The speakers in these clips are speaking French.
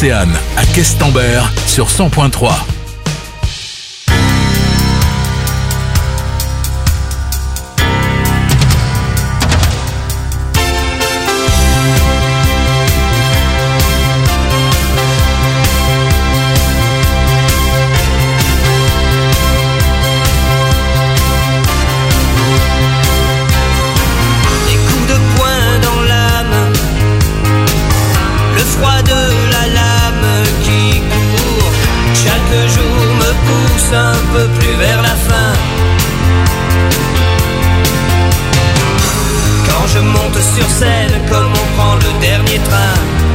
Océane à Questembert sur 100.3. Un peu plus vers la fin. Quand je monte sur scène, comme on prend le dernier train.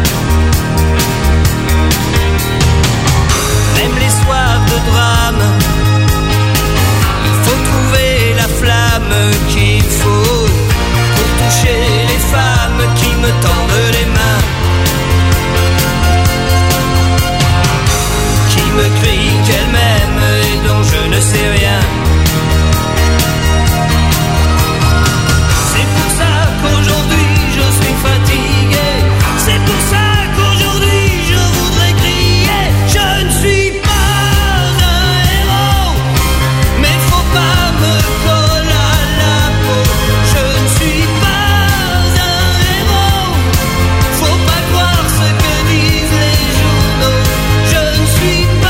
Même les soirs de drame, il faut trouver la flamme qu'il faut pour toucher les femmes qui me tendent les mains, qui me crient qu'elles m'aiment et dont je ne sais rien. C'est pour ça qu'aujourd'hui je suis fatigué. C'est pour ça qu'aujourd'hui je voudrais crier. Je ne suis pas un héros, mais faut pas me coller à la peau. Je ne suis pas un héros, faut pas croire ce que disent les journaux. Je ne suis pas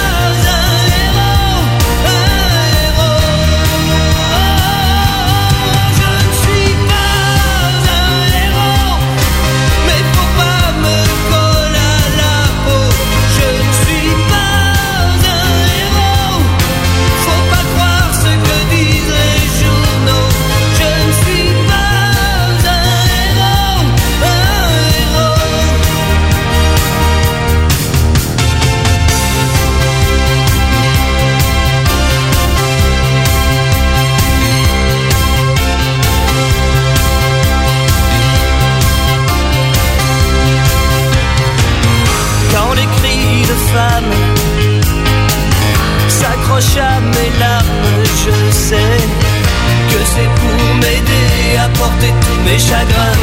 s'accroche à mes larmes, je sais que c'est pour m'aider à porter tous mes chagrins.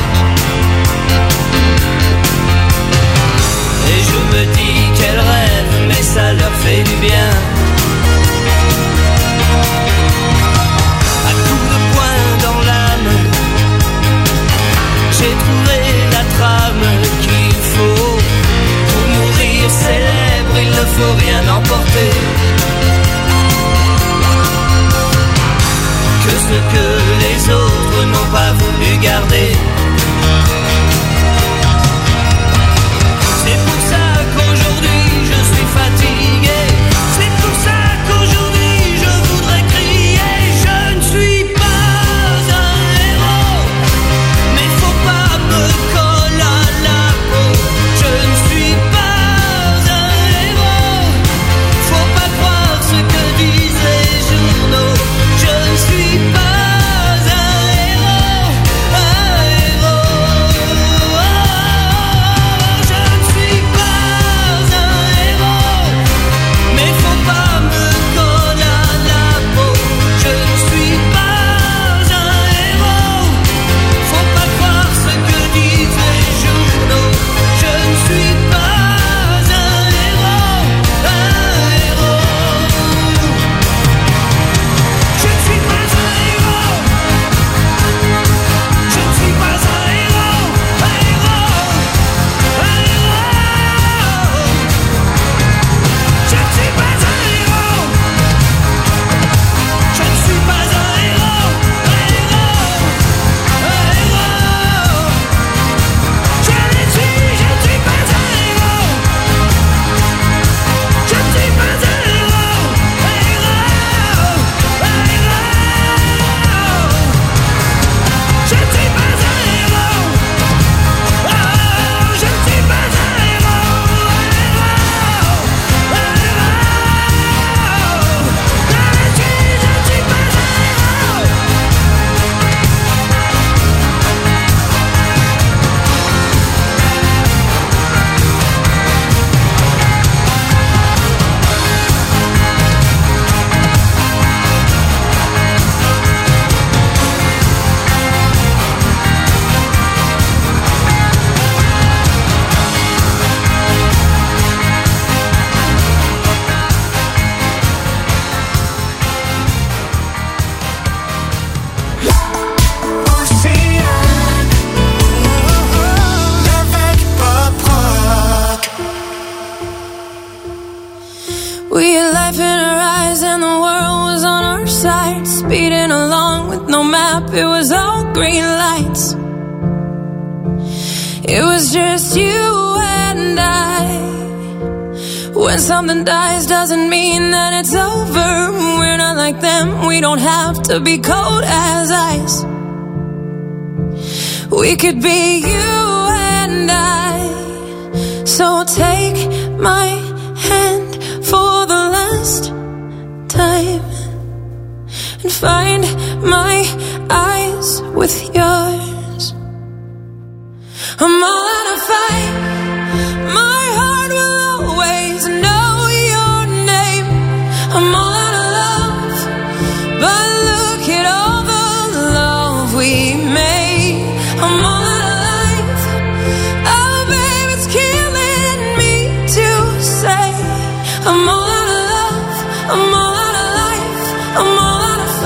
Et je me dis qu'elles rêvent, mais ça leur fait du bien. À coups de poing dans l'âme, j'ai trouvé la trame qu'il faut. Pour mourir célèbre, il ne faut rien emporter que ce que les autres n'ont pas voulu garder. C'est pour ça qu'aujourd'hui je suis fatigué. C'est pour ça qu'aujourd'hui je voudrais crier. Je ne suis pas un héros, mais faut pas me coller à la peau. Je ne suis pas un héros, faut pas croire ce que disent les journaux. Je ne suis pas un héros, up, it was all green lights. It was just you and I. When something dies doesn't mean that it's over. We're not like them, we don't have to be cold as ice. We could be you and I. So take my hand for the last time and find my eyes with yours. I'm all out of fight. My heart will always know your name. I'm all out of love, but look at all the love we made. I'm all out of life. Oh, babe, it's killing me to say. I'm all out of love. I'm all out of life. I'm all out of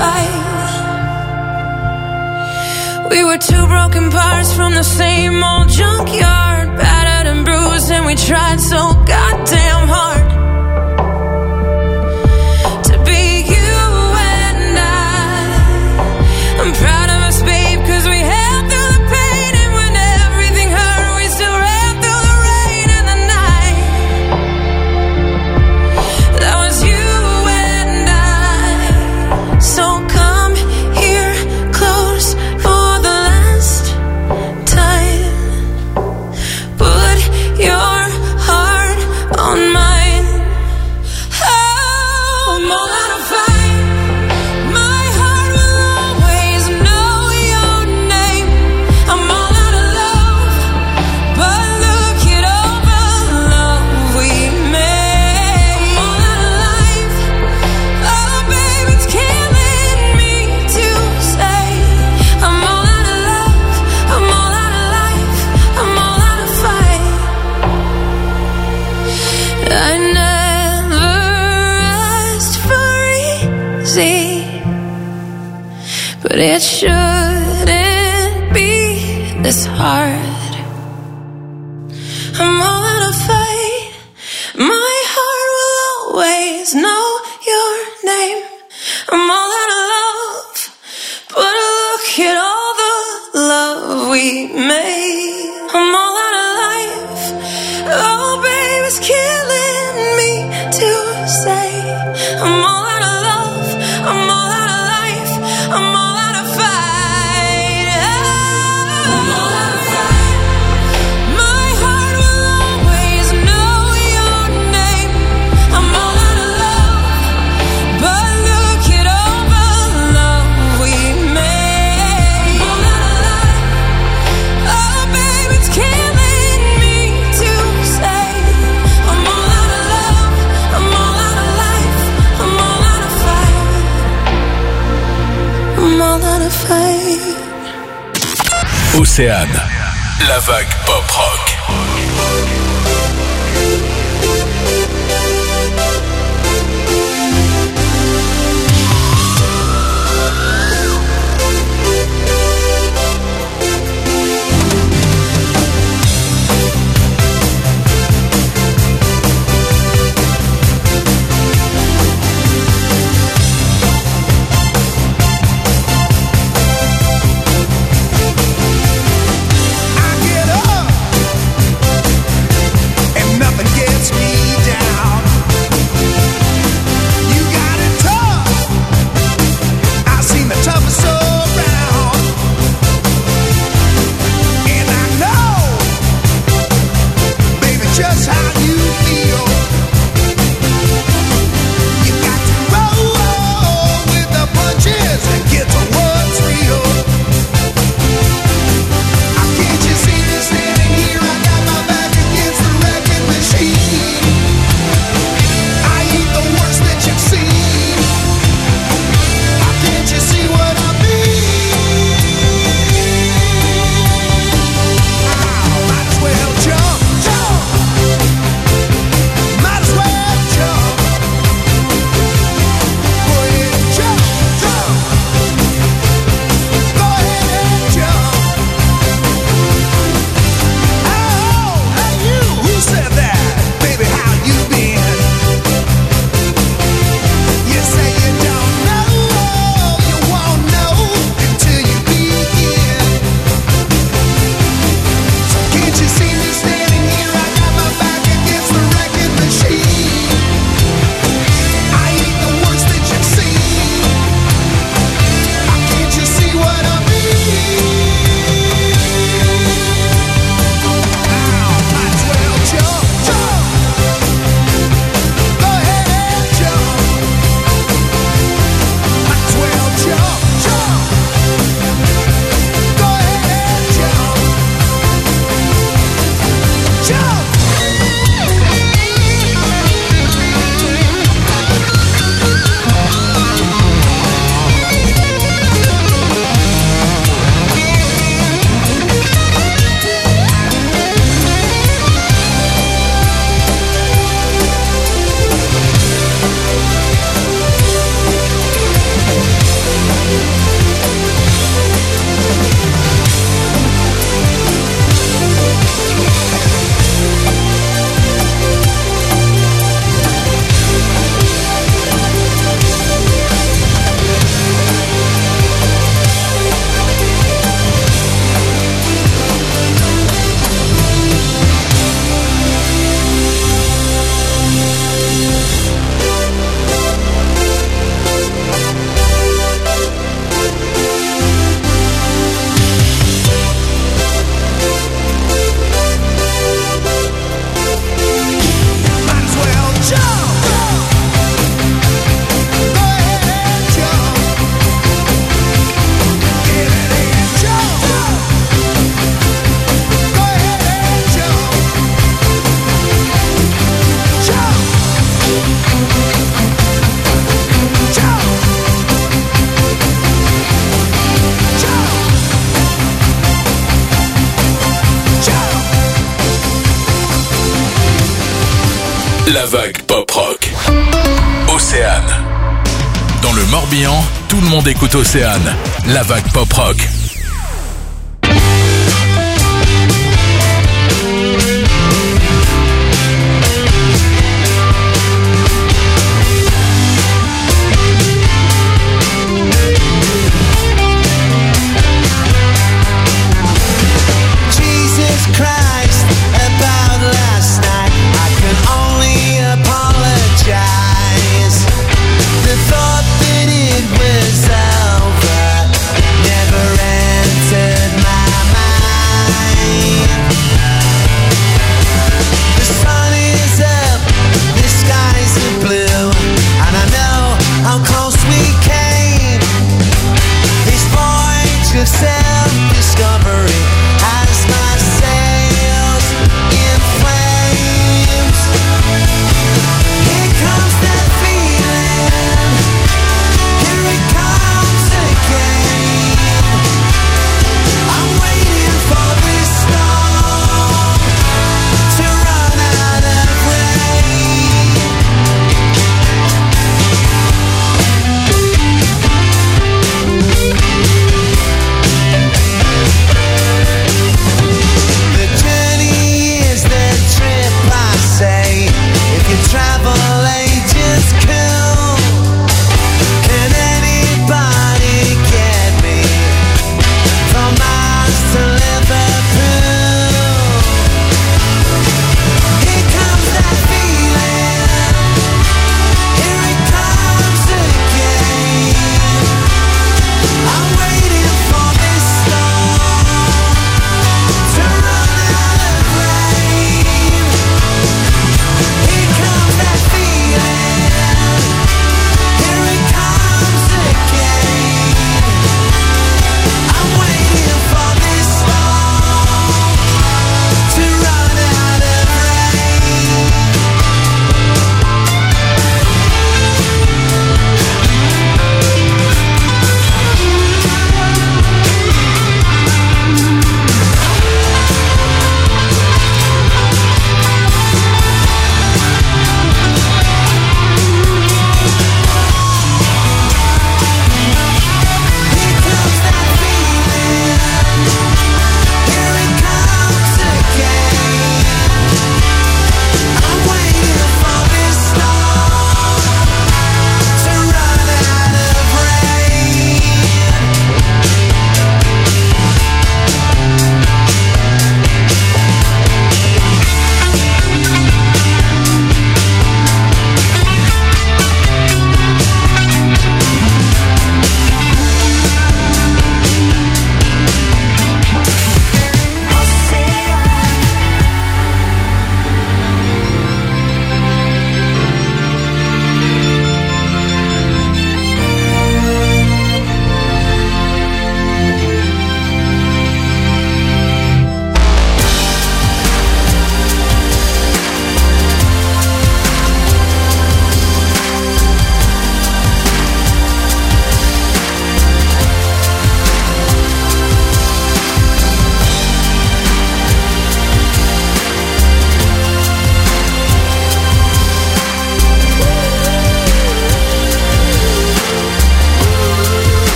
fight. We were two broken parts from the same old junkyard, battered and bruised, and we tried so goddamn hard to be you and I'm proud of us, babe, cause we held through the pain, and when everything hurt, we still ran through the rain and the night. That was you and I. So come here close for the last time. Put your heart on mine. Oh, I'm all out of fight. My heart will always know your name. I'm all out of love, but look at all the love we made. I'm all out of life. Oh, babe, it's killing me to say. I'm all out of love. I'm all out of life. I'm all out of fight. I never asked for easy, but it shouldn't be this hard. I'm all out of fight. My heart will always know your name. I'm all out of love, but look at all the love we made. I'm all out of life. Oh, babe, it's killing me to say. I'm all out of love. I'm all out of life. I'm all out of fight. I'm all out of fight. My heart will always know your name. I'm all out of love, but look at all the love we made. I'm all out of life. Oh, babe, it's killing me to say. I'm all out of love. I'm all out of life. I'm all out of fight. I'm all out of fight. Océane, la vague pop rock. I get up La vague pop rock. Océane. Dans le Morbihan, tout le monde écoute Océane. La vague pop rock. Christ, about last night, I can only apologize. The thought that it was over never ended.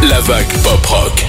La vague pop rock.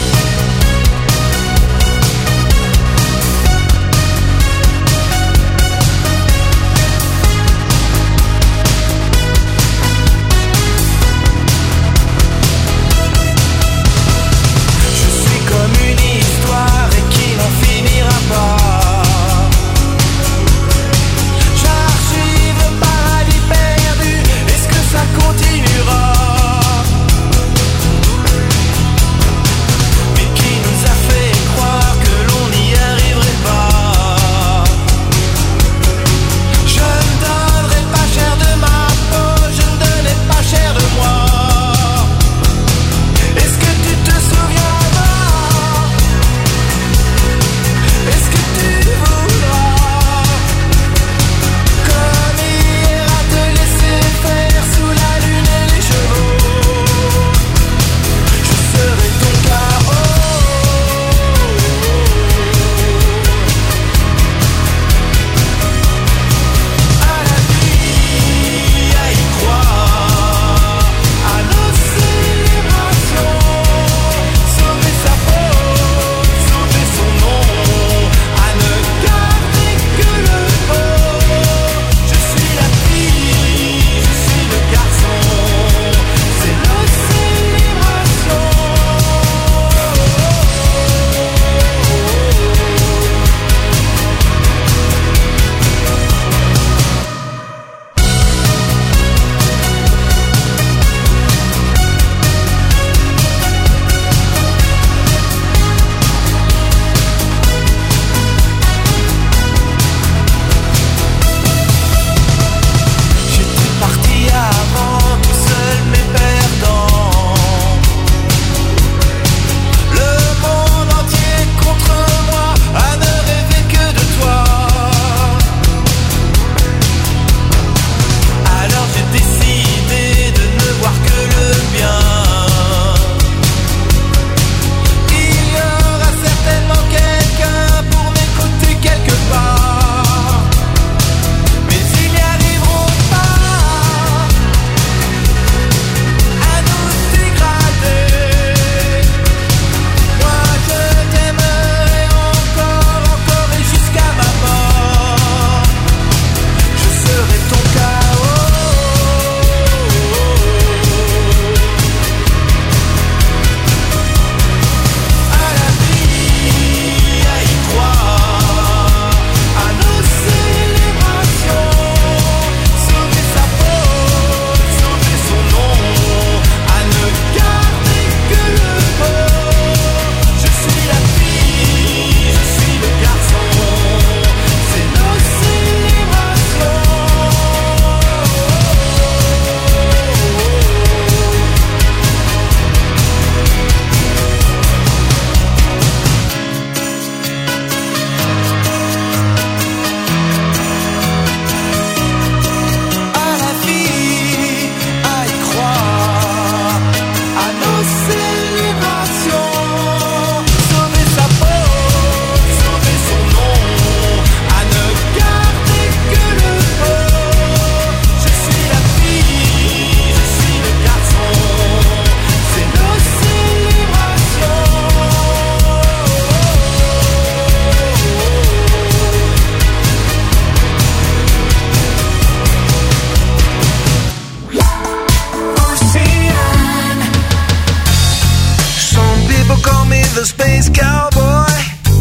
the space cowboy.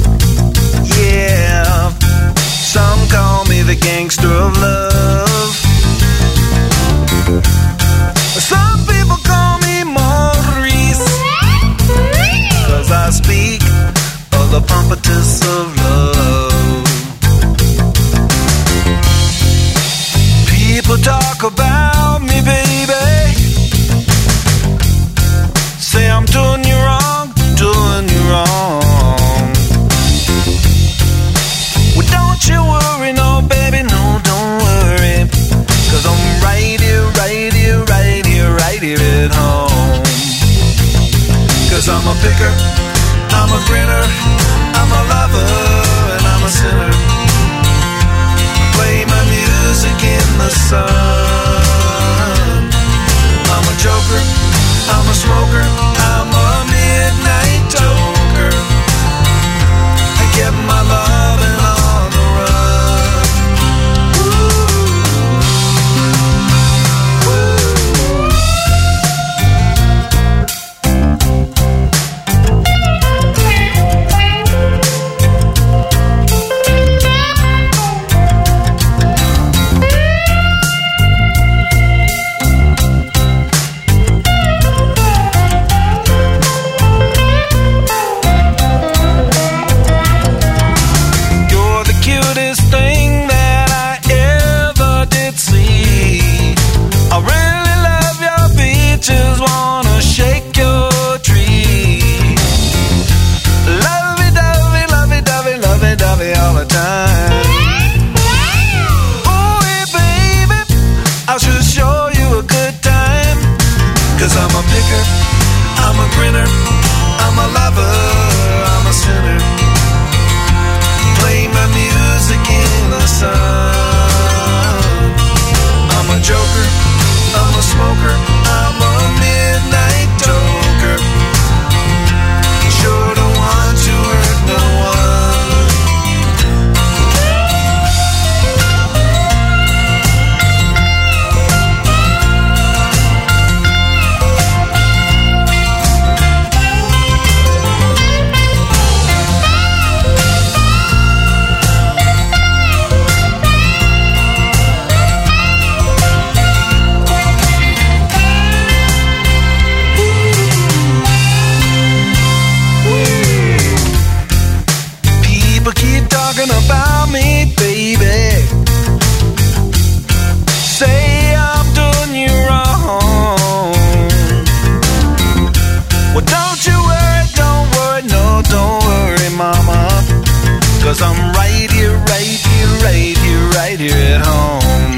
Yeah, some call me the gangster of love. Some people call me Maurice, 'cause I speak of the pompatus of love. People talk about me, baby, say I'm doing you wrong, doing you wrong. Well, don't you worry, no, baby, no, don't worry, 'cause I'm right here, right here, right here, right here at home. 'Cause I'm a picker, I'm a grinner, I'm a lover, and I'm a sinner. Play my music in the sun. I'm a joker, I'm a smoker, I'm I'm a grinner, I'm a lover, I'm a sinner. Play my music in the sun. I'm a joker, I'm a smoker, I'm a midnight toker. Sure don't want to hurt no one. About me, baby. Say I'm doing you wrong. Well, don't you worry, no, don't worry, mama. 'Cause I'm right here, right here, right here, right here at home.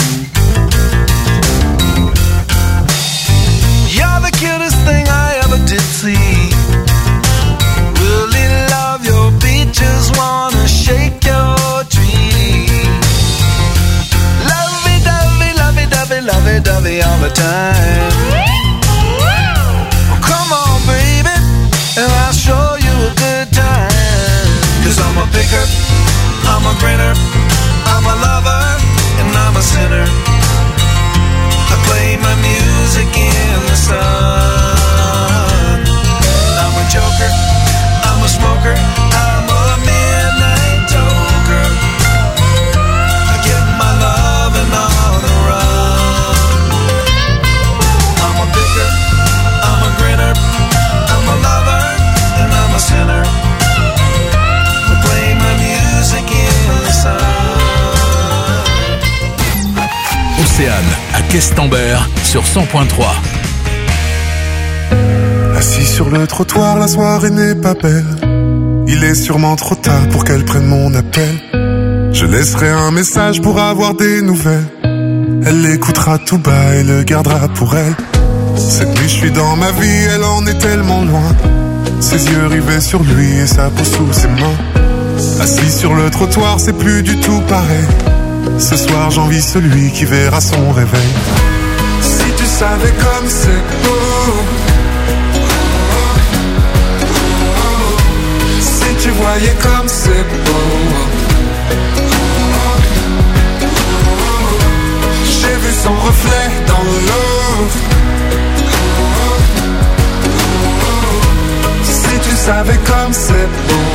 You're the cutest thing I ever did see. Really love your beat, just wanna shake your tree. Lovey-dovey, lovey-dovey, lovey-dovey all the time. Well, come on, baby, and I'll show you a good time. 'Cause I'm a picker, I'm a grinner, I'm a lover, and I'm a sinner. I play my music in the sun. I'm a joker, I'm a smoker, I'm a midnight toker. I get my loving on the run. I'm a picker, I'm a grinner, I'm a lover, and I'm a sinner. I play my music in the sun. Océane à Questembert sur 100.3. Assis sur le trottoir, la soirée n'est pas belle. Il est sûrement trop tard pour qu'elle prenne mon appel. Je laisserai un message pour avoir des nouvelles. Elle l'écoutera tout bas et le gardera pour elle. Cette nuit je suis dans ma vie, elle en est tellement loin. Ses yeux rivés sur lui et sa peau sous ses mains. Assis sur le trottoir, c'est plus du tout pareil. Ce soir j'envie celui qui verra son réveil. Si tu savais comme c'est beau, si tu voyais comme c'est beau. J'ai vu son reflet dans l'eau. Si tu savais comme c'est beau.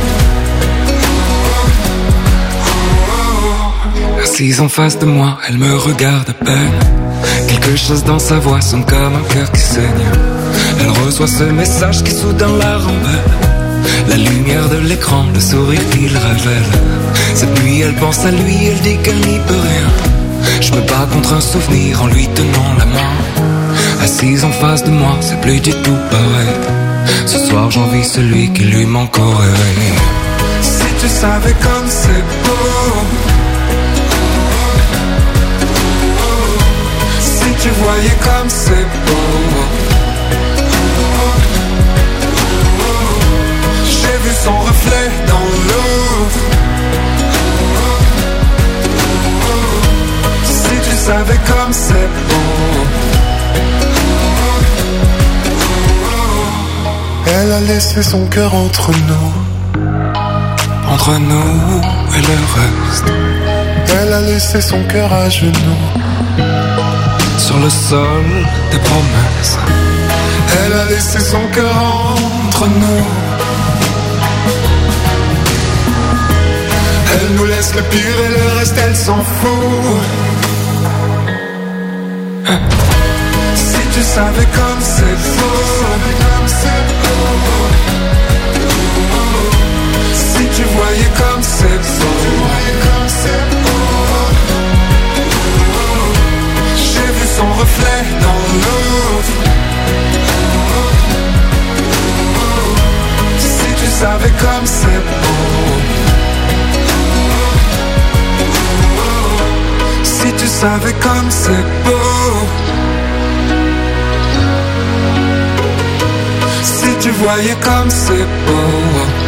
Assise en face de moi, elle me regarde à peine. Quelque chose dans sa voix sonne comme un cœur qui saigne. Elle reçoit ce message qui soudain la rembelle. La lumière de l'écran, le sourire qu'il révèle. Cette nuit elle pense à lui, elle dit qu'elle n'y peut rien. Je me bats contre un souvenir en lui tenant la main. Assise en face de moi, c'est plus du tout pareil. Ce soir j'envie celui qui lui manque au réveil. Si tu savais comme c'est beau. Si tu voyais comme c'est beau. J'ai vu son reflet dans l'eau. Si tu savais comme c'est beau. Elle a laissé son cœur entre nous. Entre nous et le reste. Elle a laissé son cœur à genoux. Sur le sol des promesses. Elle a laissé son cœur entre nous. Elle nous laisse le pire et le reste elle s'en fout. Si tu savais comme c'est beau. Si tu voyais comme c'est beau. J'ai vu son reflet dans l'eau. Si tu savais comme c'est beau. Si tu savais comme c'est beau. tu voyais comme c'est beau.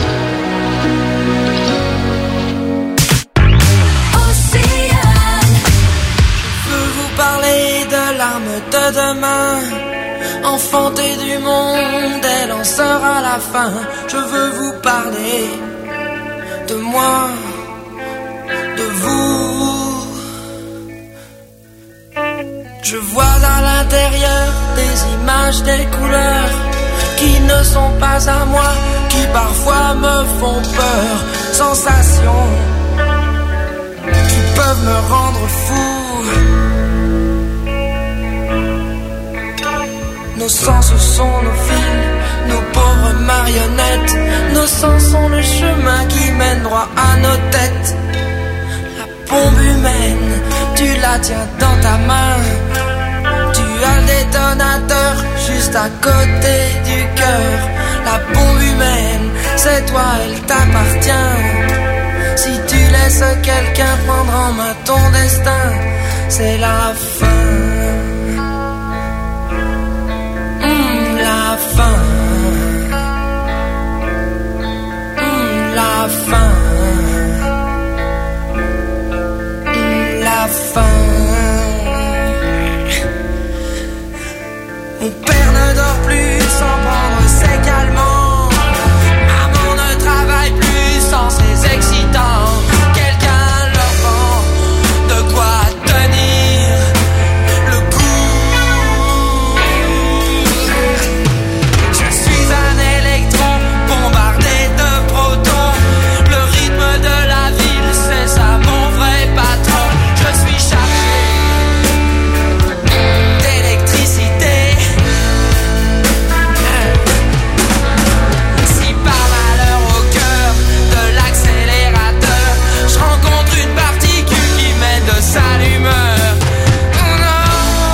Je veux vous parler de l'arme de demain. Enfantée du monde, elle en sera la fin. Je veux vous parler de moi, de vous. Je vois à l'intérieur des images, des couleurs qui ne sont pas à moi, qui parfois me font peur. Sensations qui peuvent me rendre fou. Nos sens sont nos fils, nos pauvres marionnettes. Nos sens sont le chemin qui mène droit à nos têtes. La bombe humaine, tu la tiens dans ta main. Tu as le détonateur juste à côté du cœur. La bombe humaine, c'est toi, elle t'appartient. Si tu laisses quelqu'un prendre en main ton destin, c'est la fin. La fin. La fin. La fin. Mon père ne dort plus sans prendre ses calmants. Maman ne travaille plus sans ses excitants. Quelqu'un leur vend de quoi tenir le coup. Je suis un électron bombardé de protons. Le rythme de la ville, c'est ça mon vrai patron. Je suis chargé d'électricité. Si par malheur au cœur de l'accélérateur, je rencontre une particule qui met de sale humeur. Non,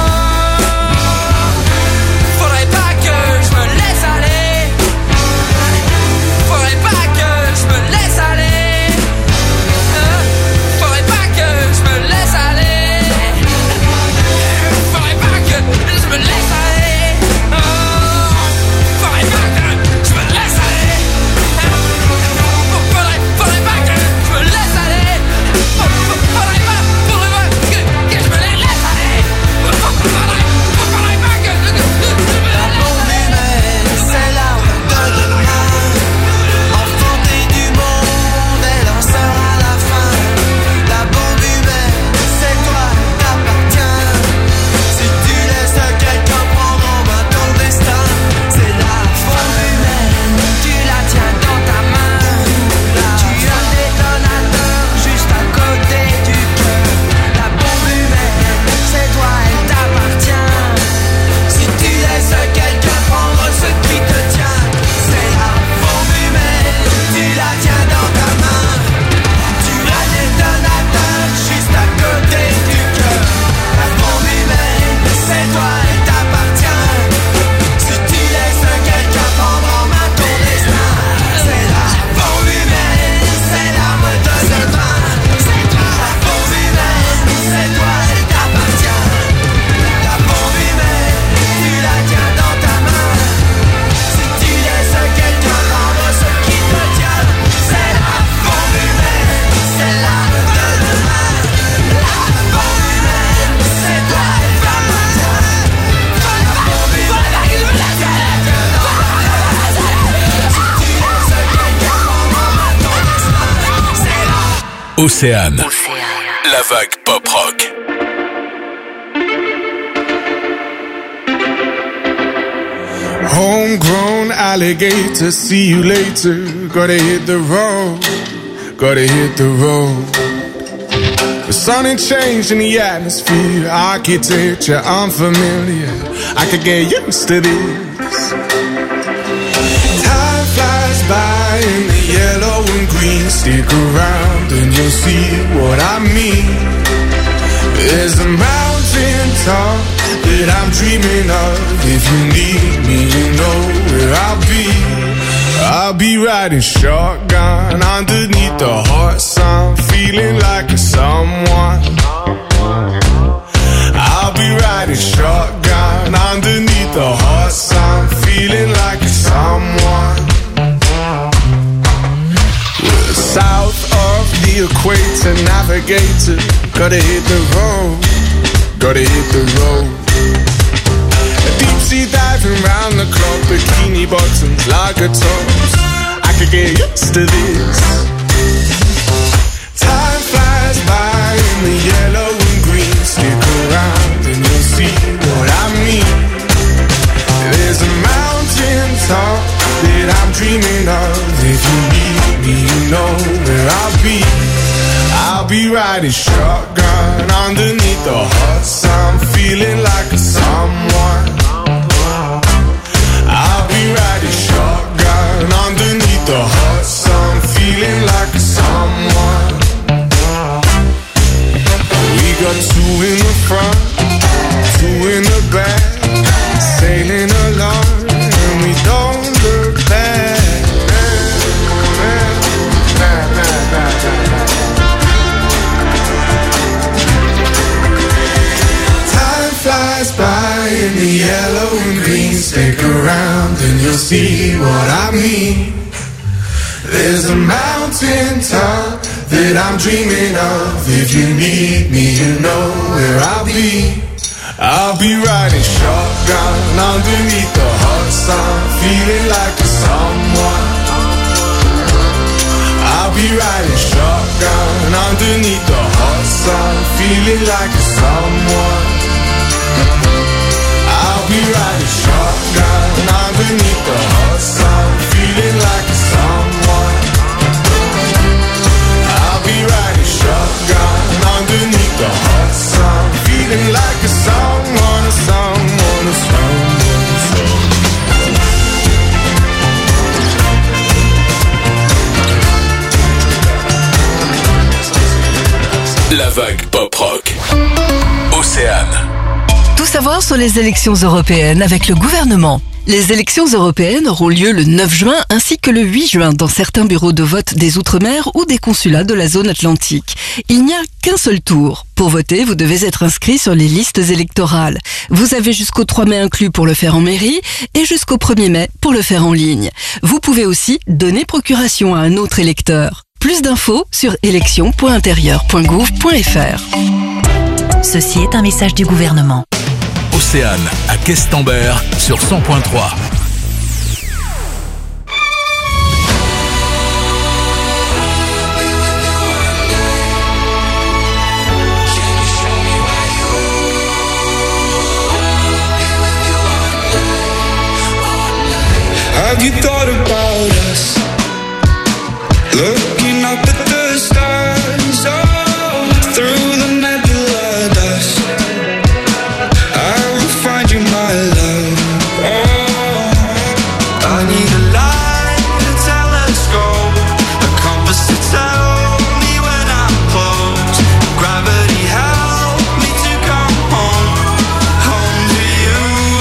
faudrait pas que je me laisse aller. Faudrait pas que je me laisse aller. Faudrait pas que je me laisse aller. Faudrait pas que je me laisse aller. Faudrait pas que je me laisse aller. Faudrait pas que je me laisse aller. Faudrait pas que je me laisse aller. Faudrait pas que je me laisse aller. C'est l'arme de demain. Enfantée du monde, elle en sera la fin. La bombe humaine, c'est toi, elle t'appartient. Si tu laisses quelqu'un prendre en main ton destin, c'est la bombe humaine, tu la tiens dans ta main. Tu as le détonateur juste à côté du cœur. La bombe humaine, c'est toi, elle t'appartient. Si tu laisses quelqu'un prendre ce qui te tient, c'est la bombe humaine, tu la tiens dans ta main. Tu as le détonateur juste à côté du cœur. La bombe humaine, c'est toi, elle t'appartient. Si tu laisses quelqu'un prendre en main ton destin, c'est la bombe humaine, c'est l'arme de demain. C'est toi, la bombe humaine, c'est toi, elle t'appartient. La bombe humaine, tu la tiens dans ta main. Si tu laisses quelqu'un prendre ce qui te tient, c'est la bombe humaine, c'est l'arme de demain. La bombe humaine, c'est toi, elle t'appartient. La bombe humaine, tu la tiens dans ta main. Si tu laisses quelqu'un prendre en main ton destin, c'est la Océane. La vague pop rock. Homegrown alligator, see you later. Gotta hit the road, gotta hit the road. The sun ain't changed in the atmosphere, architecture unfamiliar. I could get used to this. Time flies by in the yellow and green. Stick around and you'll see what I mean. There's a mountain top that I'm dreaming of. If you need me, you know where I'll be. I'll be riding shotgun underneath the hot sun, feeling like a someone. I'll be riding shotgun underneath the hot sun, feeling like a someone. to navigate to. Gotta hit the road, gotta hit the road. Deep sea diving round the clock, bikini bottoms, lager tops. I could get used to this. Time flies by in the yellow and green. Stick around and you'll see what I mean. There's a mountain top that I'm dreaming of. If you need me, you know where I'll be. I'll be riding shotgun underneath the hot sun, feeling like a someone. I'll be riding shotgun underneath the hot sun, feeling like a someone. We got two in the front, two in the back, sailing along and we don't look back. Time flies by in the yellow and green. Stick around and you'll see what I mean. There's a mountain top that I'm dreaming of. If you need me, you know where I'll be. I'll be riding shotgun underneath the hot sun, feeling like a someone. I'll be riding shotgun underneath the hot sun, feeling like a someone. I'll be riding shotgun underneath the hot sun, feeling like a someone. I'll be riding shotgun underneath the hot sun, feeling like a someone, a someone, a someone, a someone. La vague pop rock. Océane. Tout savoir sur les élections européennes avec le gouvernement. Les élections européennes auront lieu le 9 juin ainsi que le 8 juin dans certains bureaux de vote des Outre-mer ou des consulats de la zone atlantique. Il n'y a qu'un seul tour. Pour voter, vous devez être inscrit sur les listes électorales. Vous avez jusqu'au 3 mai inclus pour le faire en mairie et jusqu'au 1er mai pour le faire en ligne. Vous pouvez aussi donner procuration à un autre électeur. Plus d'infos sur élections.intérieur.gouv.fr. Ceci est un message du gouvernement. Océane à Questembert sur 100.3. Have you thought about us? Looking up at the stars, oh, through the nebula dust. I will find you, my love. Oh, I need a light, a telescope, a compass to tell me when I'm close. Gravity help me to come home, home to you.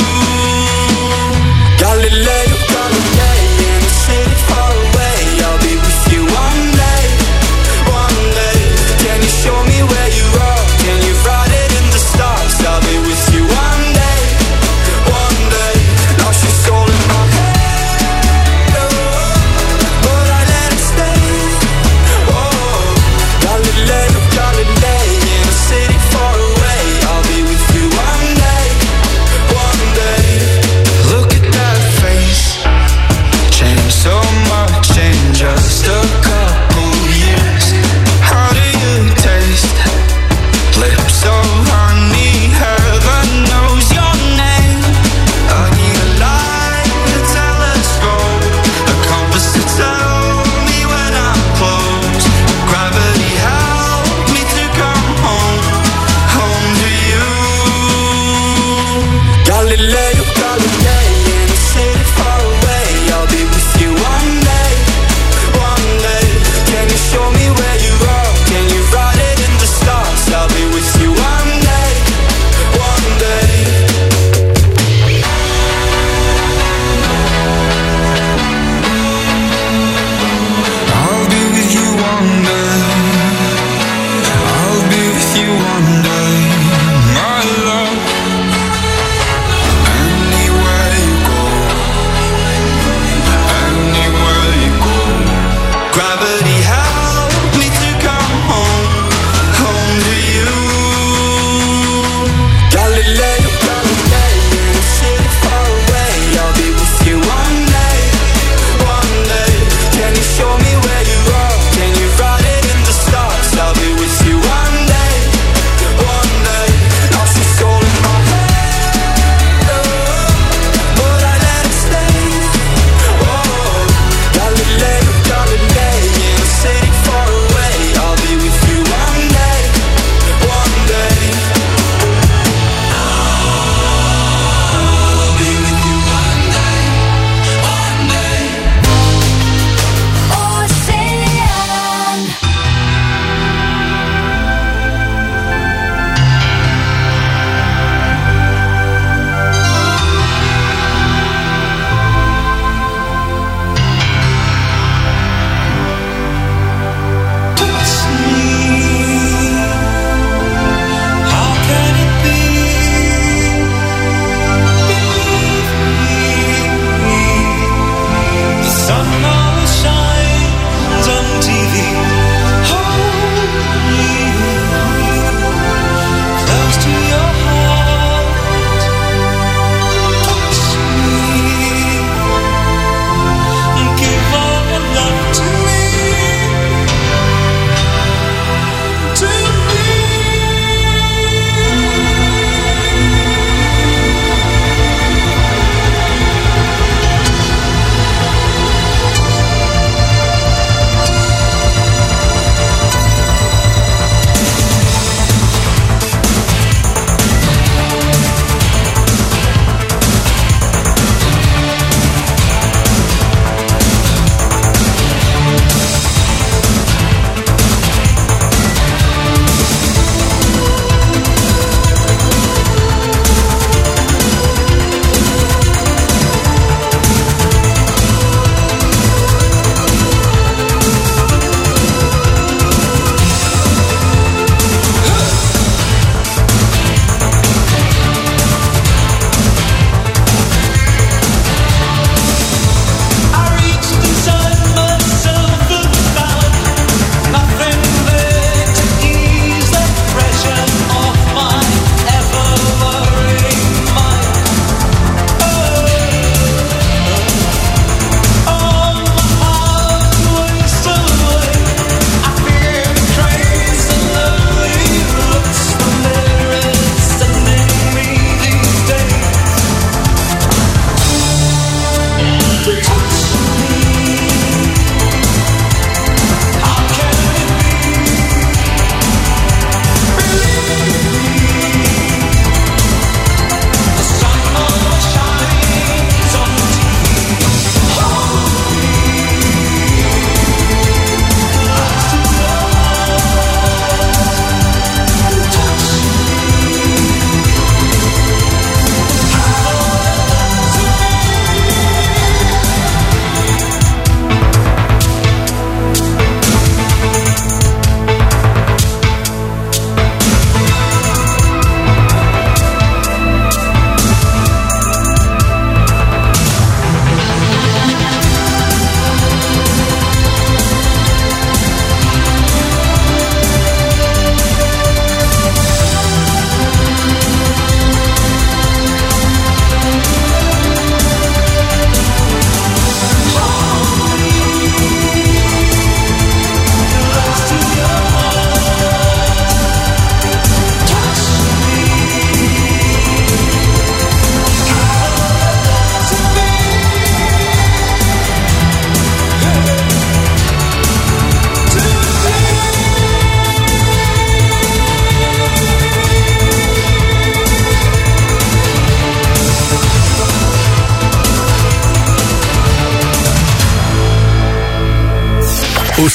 Galileo, Galilei, in a city far away. I'll be with you one day, one day. Can you show me where you are? Can you write it in the stars? I'll be with you one day, one day. Lost your soul in my head.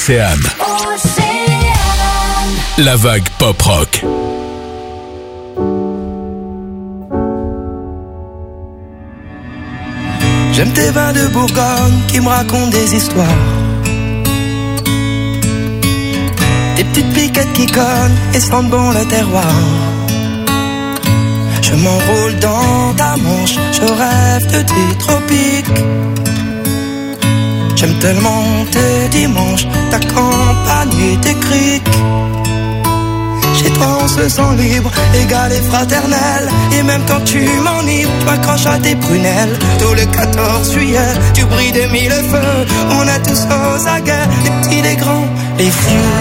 Océane. La vague pop-rock. J'aime tes vins de Bourgogne qui me racontent des histoires. Des petites piquettes qui cognent et sentent bon le terroir. Je m'enroule dans ta manche, je rêve de tes tropiques. J'aime tellement tes dimanches, ta campagne et tes criques. Chez toi on se sent libre, égal et fraternel. Et même quand tu m'enivres, tu m'accroches à tes prunelles. Tout le 14 juillet, tu brilles de mille feux. On est tous aux aguets, les petits, les grands, les vieux.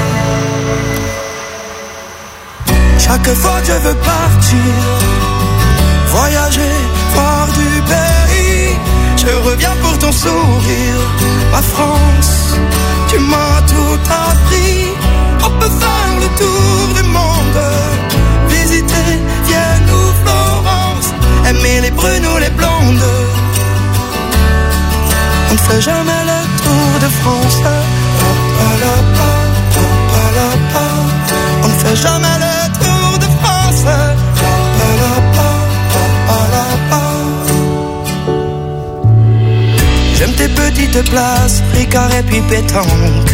Chaque fois que je veux partir, voyager, voir du pays, je reviens pour ton sourire. Ma France, tu m'as tout appris. On peut faire le tour du monde, visiter Vienne ou Florence, aimer les brunes ou les blondes. On ne fait jamais le tour de France. On ne fait jamais le tour de France. J'aime tes petites places, Ricard et puis pétanque.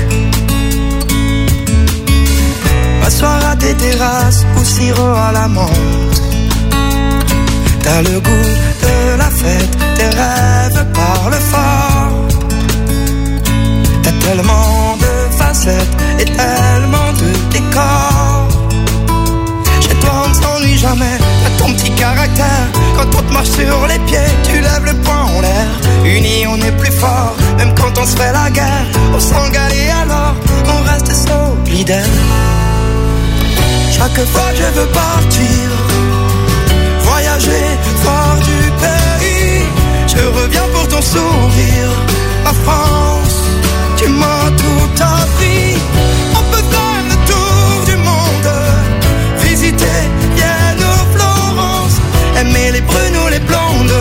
M'asseoir à tes terrasses ou sirop à la menthe. T'as le goût de la fête, tes rêves parlent fort. T'as tellement de facettes et tellement de décors. Chez toi on ne s'ennuie jamais, t'as ton petit caractère. Quand on te marche sur les pieds, tu lèves le poing en l'air. Unis on est plus fort, même quand on se fait la guerre. On s'engale et alors on reste solidaire. Chaque fois que je veux partir, voyager, voir du pays, je reviens pour ton sourire. Ma France, tu m'as tout appris. On peut faire le tour du monde, visiter Vienne ou Florence, aimer les brunes ou les blondes.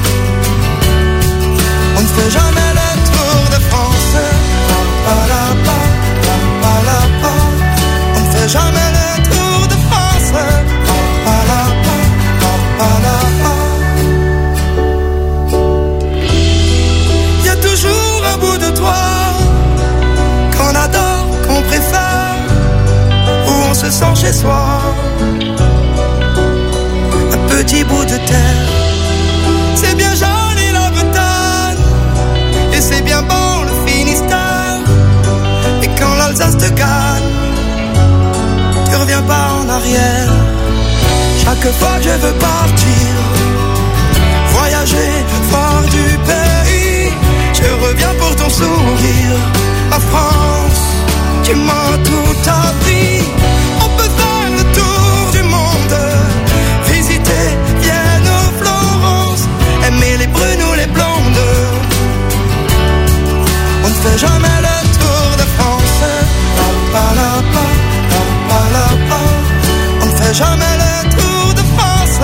On ne fait jamais le tour de France. On ne fait jamais le tour de France. Y a toujours un bout de toi qu'on adore, qu'on préfère, où on se sent chez soi. Un petit bout de terre, c'est bien joli la Bretagne, et c'est bien bon le Finistère. Et quand l'Alsace te gagne, tu reviens pas en arrière. Chaque fois que je veux partir, voyager, voir du pays, je reviens pour ton sourire. Ma France, tu m'as tout appris. On peut faire le tour du monde, visiter Vienne ou Florence, aimer les brunes ou les blondes. On ne fait jamais le tour de France. On ne fait jamais le tour de France.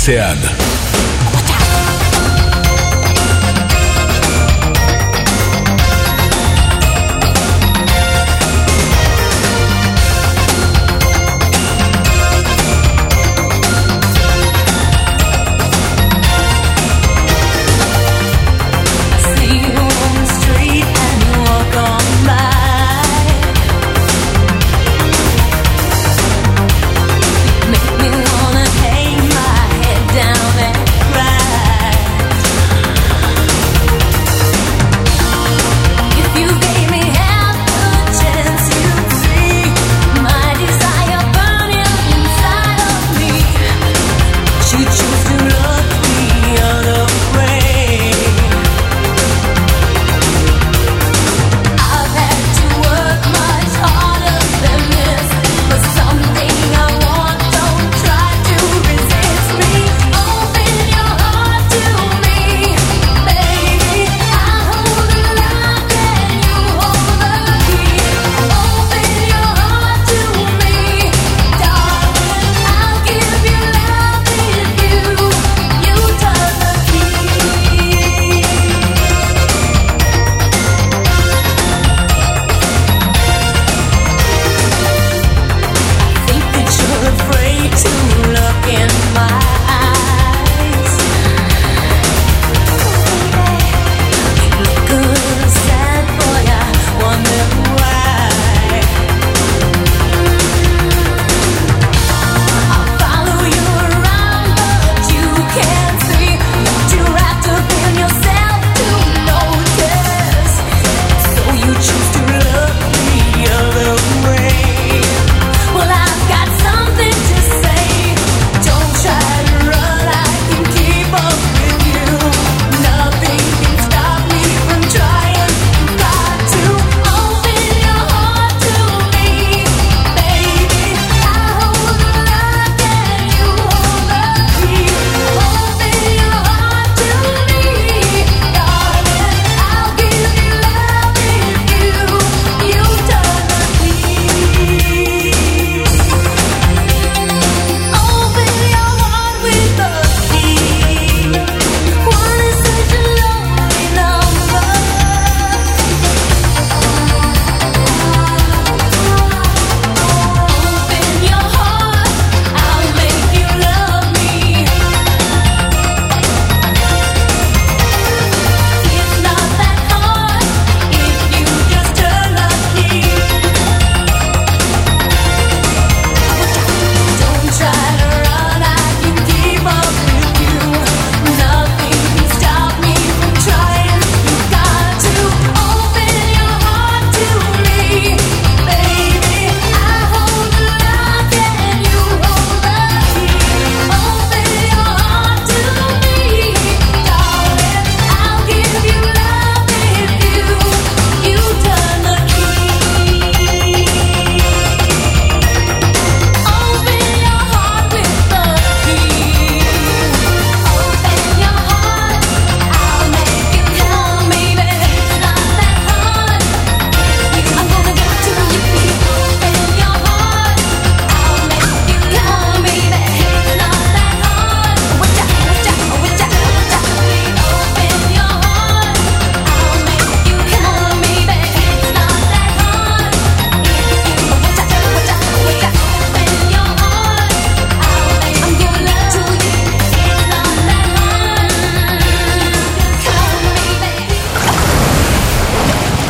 Océane.